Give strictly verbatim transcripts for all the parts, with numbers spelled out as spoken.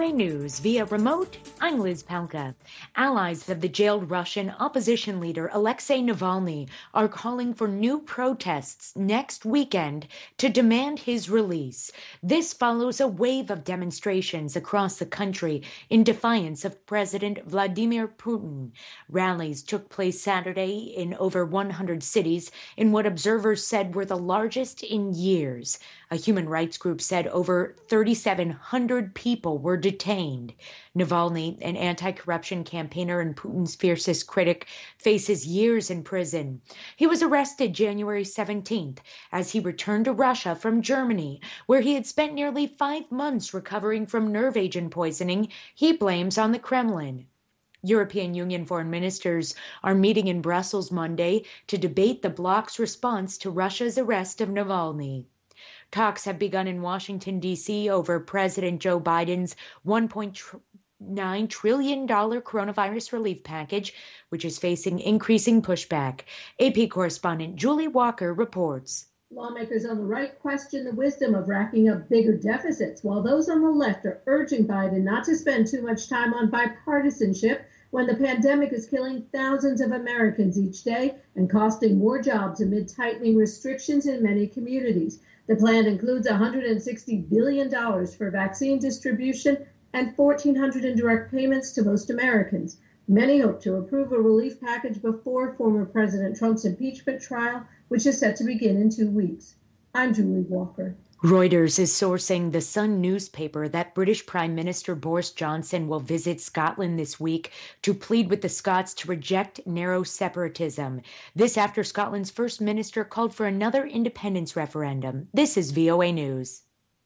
A News via remote, I'm Liz Palka. Allies of the jailed Russian opposition leader Alexei Navalny are calling for new protests next weekend to demand his release. This follows a wave of demonstrations across the country in defiance of President Vladimir Putin. Rallies took place Saturday in over one hundred cities in what observers said were the largest in years. A human rights group said over three thousand seven hundred people were detained. Navalny, an anti-corruption campaigner and Putin's fiercest critic, faces years in prison. He was arrested January seventeenth as he returned to Russia from Germany, where he had spent nearly five months recovering from nerve agent poisoning he blames on the Kremlin. European Union foreign ministers are meeting in Brussels Monday to debate the bloc's response to Russia's arrest of Navalny. Talks have begun in Washington, D C over President Joe Biden's one point nine trillion dollars coronavirus relief package, which is facing increasing pushback. A P correspondent Julie Walker reports. Lawmakers on the right question the wisdom of racking up bigger deficits, while those on the left are urging Biden not to spend too much time on bipartisanship when the pandemic is killing thousands of Americans each day and costing more jobs amid tightening restrictions in many communities. The plan includes one hundred sixty billion dollars for vaccine distribution and one thousand four hundred in direct payments to most Americans. Many hope to approve a relief package before former President Trump's impeachment trial, which is set to begin in two weeks. I'm Julie Walker. Reuters is sourcing the Sun newspaper that British Prime Minister Boris Johnson will visit Scotland this week to plead with the Scots to reject narrow separatism. This after Scotland's First Minister called for another independence referendum. This is V O A News.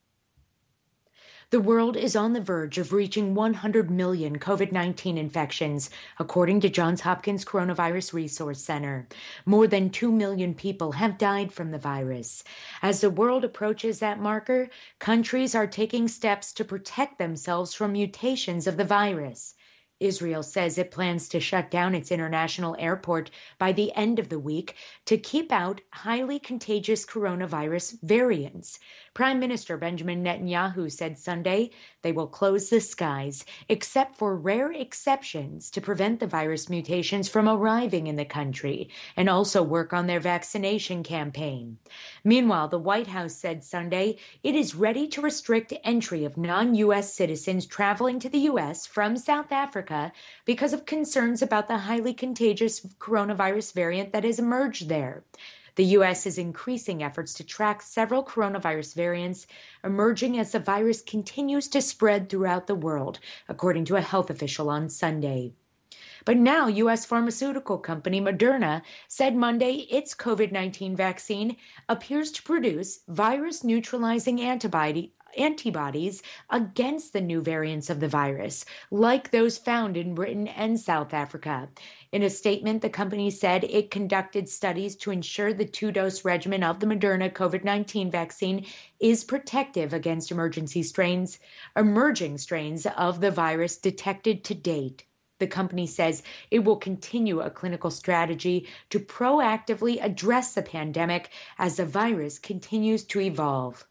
The world is on the verge of reaching one hundred million COVID nineteen infections, according to Johns Hopkins Coronavirus Resource Center. More than two million people have died from the virus. As the world approaches that marker, countries are taking steps to protect themselves from mutations of the virus. Israel says it plans to shut down its international airport by the end of the week to keep out highly contagious coronavirus variants. Prime Minister Benjamin Netanyahu said Sunday they will close the skies, except for rare exceptions, to prevent the virus mutations from arriving in the country and also work on their vaccination campaign. Meanwhile, the White House said Sunday it is ready to restrict entry of non-U S citizens traveling to the U S from South Africa because of concerns about the highly contagious coronavirus variant that has emerged there. The U S is increasing efforts to track several coronavirus variants emerging as the virus continues to spread throughout the world, according to a health official on Sunday. But now U S pharmaceutical company Moderna said Monday its COVID nineteen vaccine appears to produce virus-neutralizing antibody antibodies against the new variants of the virus, like those found in Britain and South Africa. In a statement, the company said it conducted studies to ensure the two-dose regimen of the Moderna COVID nineteen vaccine is protective against emergency strains, emerging strains of the virus detected to date. The company says it will continue a clinical strategy to proactively address the pandemic as the virus continues to evolve.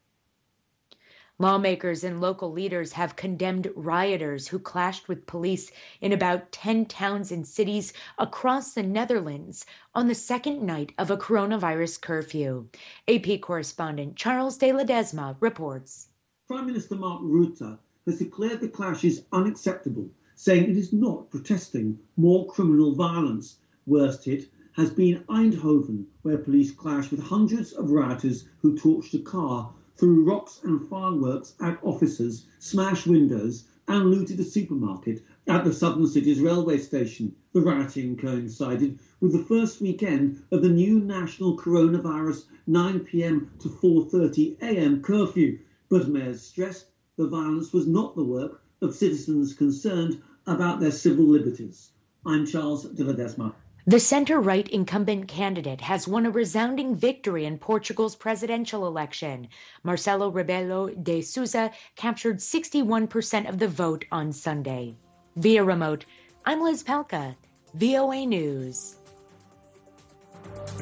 Lawmakers and local leaders have condemned rioters who clashed with police in about ten towns and cities across the Netherlands on the second night of a coronavirus curfew. A P correspondent Charles de Ledesma reports. Prime Minister Mark Rutte has declared the clashes unacceptable, saying it is not protesting more criminal violence. Worst hit has been Eindhoven, where police clashed with hundreds of rioters who torched a car, threw rocks and fireworks at officers, smashed windows and looted a supermarket at the southern city's railway station. The rioting coincided with the first weekend of the new national coronavirus nine p.m. to four thirty a.m. curfew, but mayors stressed the violence was not the work of citizens concerned about their civil liberties. I'm Charles de Ledesma. The center-right incumbent candidate has won a resounding victory in Portugal's presidential election. Marcelo Rebelo de Sousa captured sixty-one percent of the vote on Sunday. Via remote, I'm Liz Palka, V O A News.